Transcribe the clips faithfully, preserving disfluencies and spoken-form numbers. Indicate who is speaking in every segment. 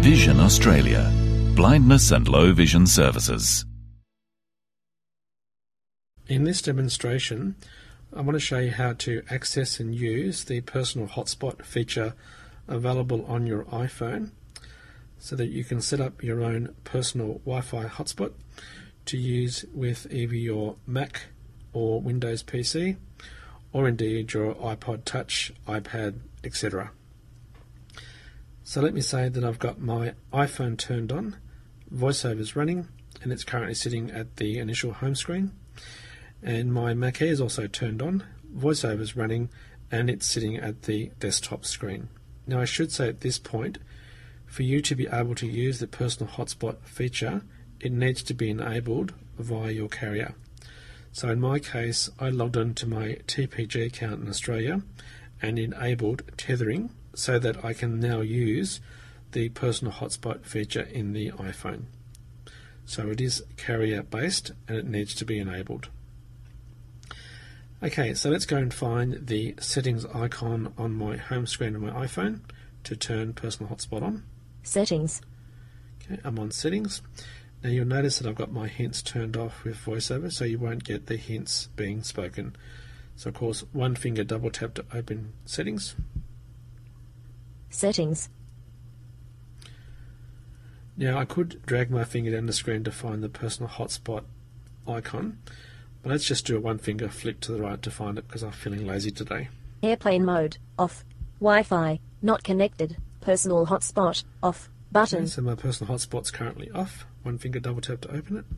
Speaker 1: Vision Australia. Blindness and low vision services.
Speaker 2: In this demonstration, I want to show you how to access and use the personal hotspot feature available on your iPhone so that you can set up your own personal Wi-Fi hotspot to use with either your Mac or Windows P C or indeed your iPod Touch, iPad, et cetera. So let me say that I've got my iPhone turned on, VoiceOver is running, and it's currently sitting at the initial home screen. And my Mac Air is also turned on, VoiceOver is running, and it's sitting at the desktop screen. Now I should say at this point, for you to be able to use the personal hotspot feature, it needs to be enabled via your carrier. So in my case, I logged onto my T P G account in Australia and enabled tethering so that I can now use the personal hotspot feature in the iPhone. So it is carrier based and it needs to be enabled. Okay, so let's go and find the settings icon on my home screen of my iPhone to turn personal hotspot on.
Speaker 3: Settings.
Speaker 2: Okay, I'm on settings. Now you'll notice that I've got my hints turned off with VoiceOver, so you won't get the hints being spoken. So of course, one finger double tap to open settings.
Speaker 3: Settings.
Speaker 2: Now I could drag my finger down the screen to find the personal hotspot icon, but let's just do a one finger flick to the right to find it because I'm feeling lazy today.
Speaker 3: Airplane mode, off. Wi-Fi, not connected. Personal hotspot, off. Button.
Speaker 2: Okay, so my personal hotspot's currently off. One finger double tap to open it.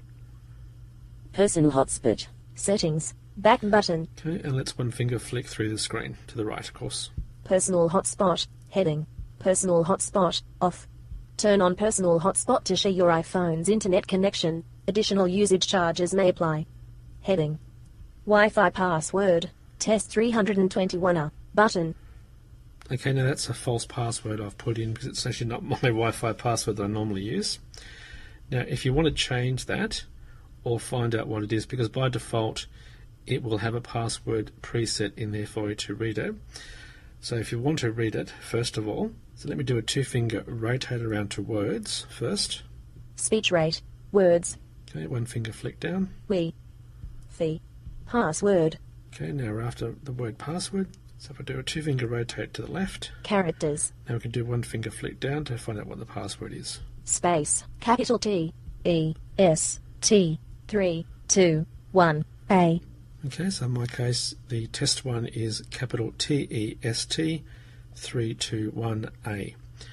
Speaker 3: Personal hotspot. Settings. Back button.
Speaker 2: Okay, and let's one finger flick through the screen to the right, of course.
Speaker 3: Personal hotspot. Heading. Personal hotspot, off. Turn on personal hotspot to share your iPhone's internet connection. Additional usage charges may apply. Heading. Wi-Fi password. Test three hundred twenty-one R. Button.
Speaker 2: Okay, now that's a false password I've put in because it's actually not my Wi-Fi password that I normally use. Now, if you want to change that or find out what it is, because by default it will have a password preset in there for you to read it. So if you want to read it, first of all, so let me do a two-finger rotate around to words first.
Speaker 3: Speech rate. Words.
Speaker 2: Okay, one finger flick down.
Speaker 3: We. Fee. Password.
Speaker 2: Okay, now we're after the word password. So if I do a two-finger rotate to the left.
Speaker 3: Characters.
Speaker 2: Now we can do one finger flick down to find out what the password is.
Speaker 3: Space. Capital T. E. S. T. three, two, one, A.
Speaker 2: Okay, so in my case, the test one is capital T E S T three two one A.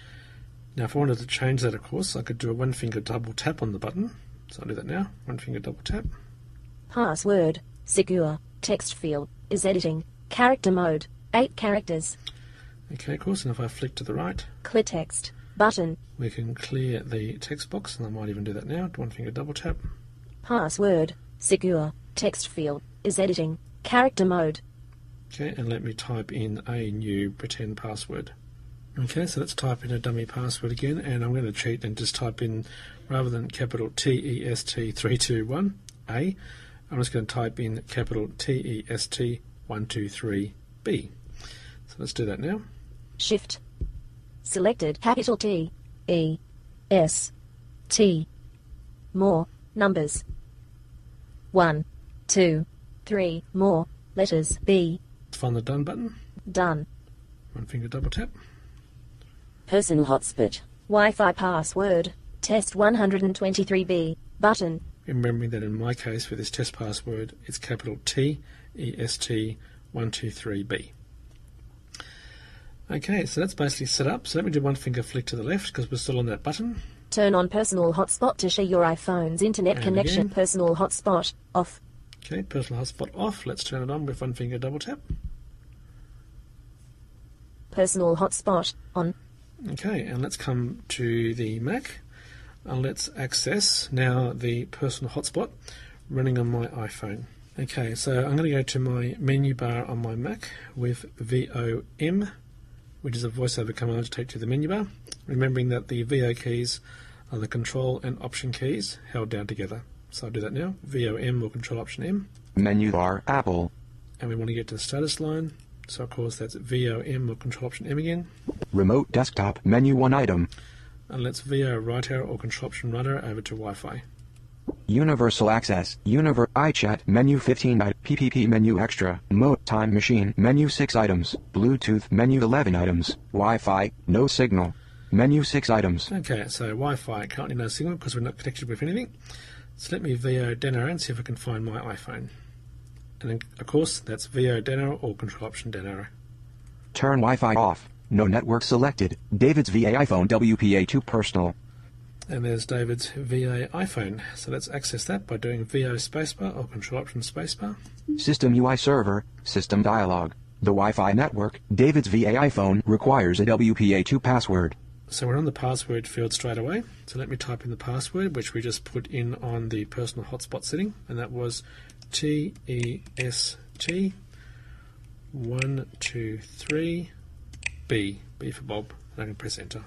Speaker 2: Now if I wanted to change that, of course, I could do a one finger double tap on the button. So I'll do that now. One finger double tap.
Speaker 3: Password. Secure. Text field. Is editing. Character mode. Eight characters.
Speaker 2: Okay, of course, and if I flick to the right,
Speaker 3: clear text. Button.
Speaker 2: We can clear the text box, and I might even do that now. One finger double tap.
Speaker 3: Password. Secure. Text field. Is editing. Character mode.
Speaker 2: Okay, and let me type in a new pretend password. Okay, so let's type in a dummy password again, and I'm going to cheat and just type in, rather than capital T E S T three two one A, I'm just going to type in capital T E S T one two three B. So let's do that now.
Speaker 3: Shift. Selected capital T E S T. More numbers. One, two, three. More letters. B.
Speaker 2: Find the done button.
Speaker 3: Done.
Speaker 2: One finger double tap.
Speaker 3: Personal hotspot. Wi-Fi password. Test one hundred twenty-three B. Button.
Speaker 2: Remembering that in my case for this test password it's capital T E S T one two three B. Okay, so that's basically set up. So let me do one finger flick to the left because we're still on that button.
Speaker 3: Turn on personal hotspot to share your iPhone's internet
Speaker 2: And
Speaker 3: connection.
Speaker 2: again.
Speaker 3: Personal hotspot off.
Speaker 2: Okay, personal hotspot off. Let's turn it on with one finger double tap.
Speaker 3: Personal hotspot on.
Speaker 2: Okay, and let's come to the Mac. And let's access now the personal hotspot running on my iPhone. Okay, so I'm going to go to my menu bar on my Mac with V O M, which is a voiceover command to take to the menu bar, remembering that the V O keys are the control and option keys held down together. So I'll do that now. V O M or control option M.
Speaker 4: Menu bar, Apple.
Speaker 2: And we want to get to the status line. So of course that's V O M or control option M again.
Speaker 4: Remote desktop, menu one item.
Speaker 2: and let's V O right arrow or Control Option right arrow over to Wi-Fi.
Speaker 4: Universal access, univer, iChat, menu fifteen, P P P menu extra, mode, time machine, menu six items, Bluetooth, menu eleven items, Wi-Fi, no signal, menu six items.
Speaker 2: Okay, so Wi-Fi, currently no signal because we're not connected with anything. So let me V O down arrow and see if I can find my iPhone. And then, of course, that's V O down arrow or Control Option down arrow.
Speaker 4: Turn Wi-Fi off, no network selected, David's V A iPhone W P A two personal.
Speaker 2: And there's David's V A iPhone. So let's access that by doing V O spacebar or Control Option spacebar.
Speaker 4: System U I server, system dialog. The Wi-Fi network, David's V A iPhone, requires a W P A two password.
Speaker 2: So we're on the password field straight away. So let me type in the password, which we just put in on the personal hotspot setting, and that was T E S T one two three B, B for Bob, and I can press enter.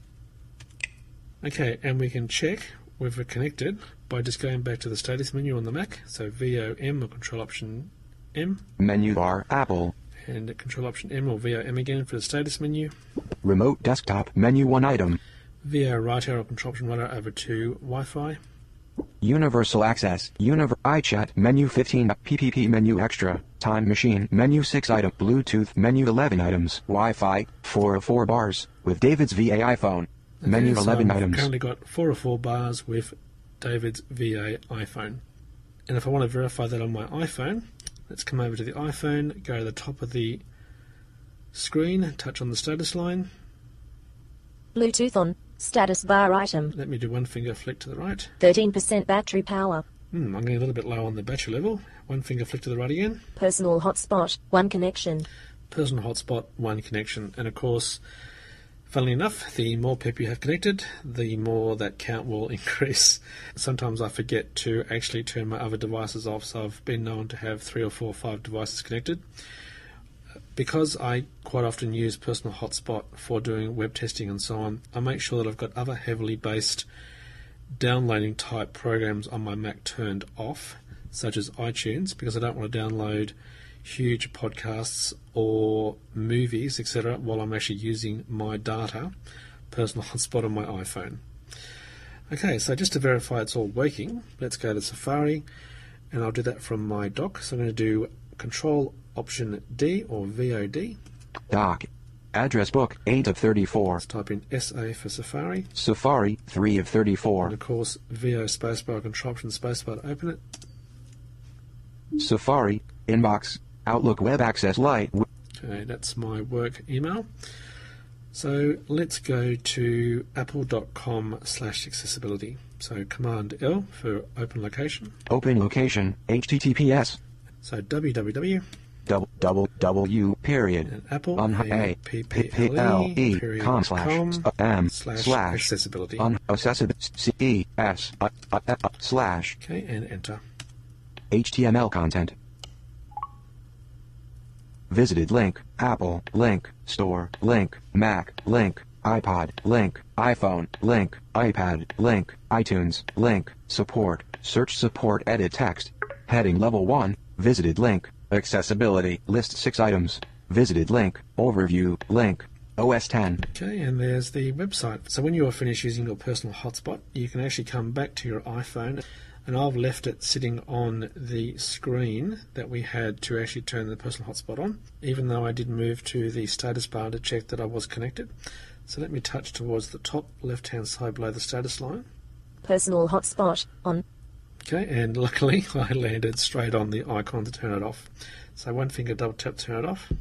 Speaker 2: Okay, and we can check whether we're connected by just going back to the status menu on the Mac, so V O M or Control Option M.
Speaker 4: Menu bar, Apple.
Speaker 2: And Control Option M or V O M again for the status menu.
Speaker 4: Remote desktop, menu one item.
Speaker 2: V O right arrow or Control Option right arrow over to Wi-Fi.
Speaker 4: Universal access, univer, iChat, menu fifteen, P P P menu extra, time machine, menu six item, Bluetooth, menu eleven items, Wi-Fi, four of four bars, with David's V A iPhone.
Speaker 2: Okay,
Speaker 4: Menu
Speaker 2: so
Speaker 4: eleven
Speaker 2: I've
Speaker 4: items.
Speaker 2: currently got four or four bars with David's V A iPhone. And if I want to verify that on my iPhone, let's come over to the iPhone, go to the top of the screen, touch on the status line.
Speaker 3: Bluetooth on. Status bar item.
Speaker 2: Let me do one finger flick to the right.
Speaker 3: thirteen percent battery power.
Speaker 2: Hmm, I'm getting a little bit low on the battery level. One finger flick to the right again.
Speaker 3: Personal hotspot. One connection.
Speaker 2: Personal hotspot, one connection. And of course, funnily enough, the more people you have connected, the more that count will increase. Sometimes I forget to actually turn my other devices off, so I've been known to have three or four or five devices connected. Because I quite often use Personal Hotspot for doing web testing and so on, I make sure that I've got other heavily based downloading type programs on my Mac turned off, such as iTunes, because I don't want to download huge podcasts or movies, et cetera, while I'm actually using my data, Personal Hotspot on my iPhone. Okay, so just to verify it's all working, let's go to Safari, and I'll do that from my dock. So I'm going to do Control Option D or V O D.
Speaker 4: Dock. Address book, eight of thirty-four.
Speaker 2: Let's type in S A for Safari.
Speaker 4: Safari, three of thirty-four.
Speaker 2: And of course, V O spacebar, Control Option spacebar to open it.
Speaker 4: Safari, inbox, Outlook Web Access Lite.
Speaker 2: Okay, that's my work email. So let's go to apple.com slash accessibility. So Command L for open location.
Speaker 4: Open location, H T T P S.
Speaker 2: So www.
Speaker 4: Double, double, W, period.
Speaker 2: And Apple,
Speaker 4: on A,
Speaker 2: P
Speaker 4: P
Speaker 2: P L E, period,
Speaker 4: com slash,
Speaker 2: com,
Speaker 4: M,
Speaker 2: slash,
Speaker 4: slash,
Speaker 2: accessibility.
Speaker 4: on, accessibility, C, E, S, uh, uh, uh, slash.
Speaker 2: Okay, and enter.
Speaker 4: H T M L content. Visited link, Apple, link, store, link, Mac, link, iPod, link, iPhone, link, iPad, link, iTunes, link, support, search support edit text. Heading level one, visited link, accessibility, list six items, visited link, overview, link, O S ten.
Speaker 2: Okay, and there's the website. So when you are finished using your personal hotspot, you can actually come back to your iPhone, and I've left it sitting on the screen that we had to actually turn the personal hotspot on, even though I did move to the status bar to check that I was connected. So let me touch towards the top left-hand side below the status line.
Speaker 3: Personal hotspot on.
Speaker 2: Okay, and luckily I landed straight on the icon to turn it off. So one finger double tap to turn it off.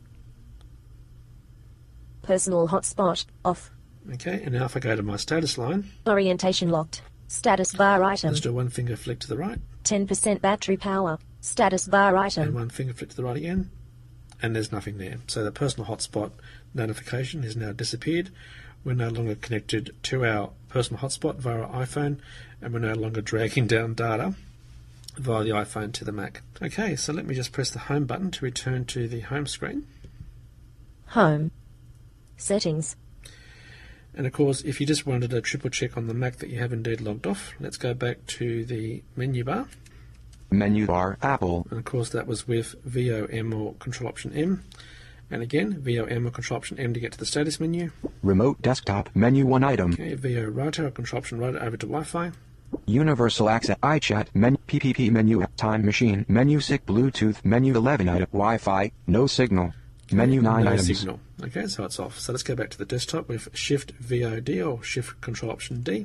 Speaker 3: Personal hotspot off.
Speaker 2: Okay, and now if I go to my status line,
Speaker 3: Orientation locked. Status bar item.
Speaker 2: let's do one finger flick to the right,
Speaker 3: ten percent battery power. Status bar
Speaker 2: and
Speaker 3: item.
Speaker 2: one finger flick to the right again, and there's nothing there. So the personal hotspot notification has now disappeared. We're no longer connected to our personal hotspot via our iPhone, and we're no longer dragging down data via the iPhone to the Mac. Okay, so let me just press the home button to return to the home screen.
Speaker 3: Home. Settings.
Speaker 2: And of course, if you just wanted a triple check on the Mac that you have indeed logged off, let's go back to the menu bar.
Speaker 4: Menu bar, Apple.
Speaker 2: And of course, that was with V O M or Control Option M. And again, V O M or Control Option M to get to the status menu.
Speaker 4: Remote desktop menu one item.
Speaker 2: Okay, V O Router or Control Option Router over to Wi-Fi.
Speaker 4: Universal access iChat menu P P P menu Time Machine menu S I C Bluetooth menu eleven item Wi-Fi no signal menu nine
Speaker 2: no
Speaker 4: items.
Speaker 2: signal. Okay, so it's off. So let's go back to the desktop with Shift V O D or Shift Control Option D.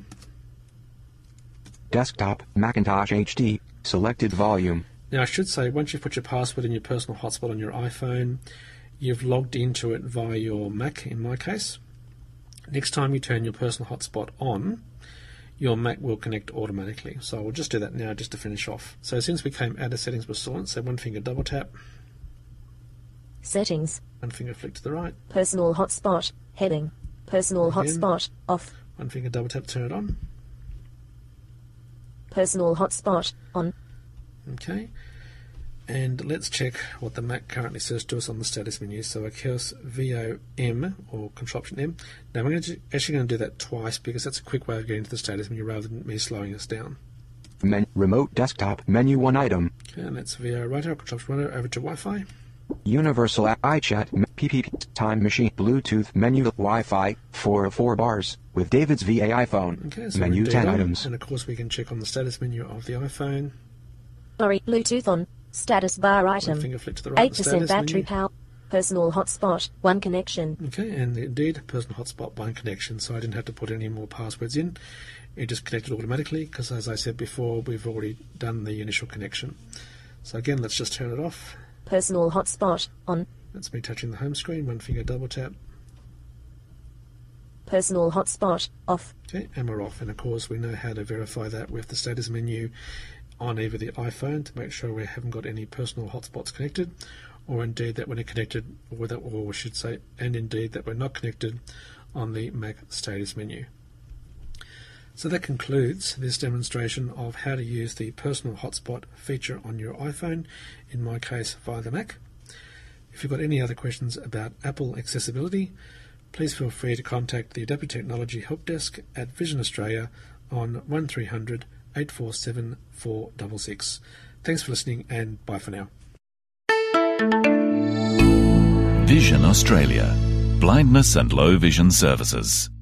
Speaker 4: Desktop Macintosh H D selected volume.
Speaker 2: Now I should say once you've put your password in your personal hotspot on your iPhone, you've logged into it via your Mac in my case. Next time you turn your personal hotspot on, your Mac will connect automatically. So we'll just do that now just to finish off. So since we came out of settings with Silent, so one finger double tap,
Speaker 3: Settings.
Speaker 2: one finger flick to the right,
Speaker 3: Personal hotspot. Heading. Personal
Speaker 2: Again.
Speaker 3: hotspot. Off.
Speaker 2: one finger double tap, turn it on.
Speaker 3: Personal hotspot. On.
Speaker 2: Okay. And let's check what the Mac currently says to us on the status menu. So of course V O M or Control Option M. Now we're going to, actually going to do that twice because that's a quick way of getting to the status menu rather than me slowing us down.
Speaker 4: Men- remote desktop menu one item.
Speaker 2: Okay, and that's V O Router or Control Option Router over to Wi-Fi.
Speaker 4: Universal a- iChat m- P P P Time Machine Bluetooth menu Wi-Fi four of four bars with David's V A iPhone
Speaker 2: Okay, so
Speaker 4: menu
Speaker 2: we're
Speaker 4: ten
Speaker 2: on.
Speaker 4: items.
Speaker 2: And of course we can check on the status menu of the iPhone.
Speaker 3: Sorry. Bluetooth on. Status bar
Speaker 2: One
Speaker 3: item.
Speaker 2: finger flick to the right.
Speaker 3: eight
Speaker 2: the
Speaker 3: percent
Speaker 2: status
Speaker 3: battery
Speaker 2: menu.
Speaker 3: power. Personal hotspot. One connection.
Speaker 2: Okay, and indeed, personal hotspot one connection, so I didn't have to put any more passwords in. It just connected automatically because, as I said before, we've already done the initial connection. So again, let's just turn it off.
Speaker 3: Personal hotspot. On.
Speaker 2: That's me touching the home screen. One finger double tap.
Speaker 3: Personal hotspot. Off.
Speaker 2: Okay, and we're off. And of course, we know how to verify that with the status menu on either the iPhone to make sure we haven't got any personal hotspots connected, or indeed that we're connected, or that, or we should say, and indeed that we're not connected on the Mac status menu. So that concludes this demonstration of how to use the personal hotspot feature on your iPhone, in my case via the Mac. If you've got any other questions about Apple accessibility, please feel free to contact the Adaptive Technology Help Desk at Vision Australia on one three hundred, eight four seven, four six six. Thanks for listening, and bye for now.
Speaker 1: Vision Australia. Blindness and low vision services.